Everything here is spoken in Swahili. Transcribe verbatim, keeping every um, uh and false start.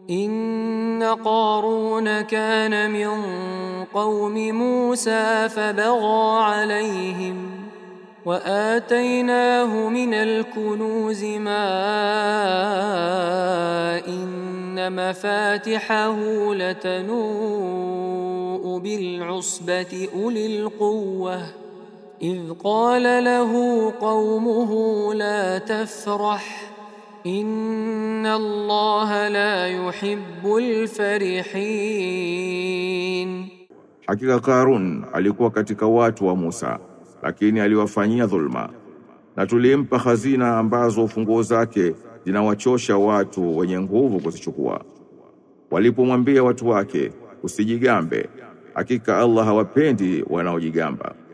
إن قارون كان من قوم موسى فبغى عليهم وآتيناه من الكنوز ما إن مفاتحه لتنوء بالعصبة أولي القوة إذ قال له قومه لا تفرح إن الله لا يحب الفرحين. Hakika Karun alikuwa katika watu wa Musa, lakini aliwafanyia dhulma, na tulimpa hazina ambazo funguo zake zinawachosha watu wenye nguvu kuzichukua. Walipomwambia watu wake, usijigambe, hakika Allah hawapendi wanaojigamba.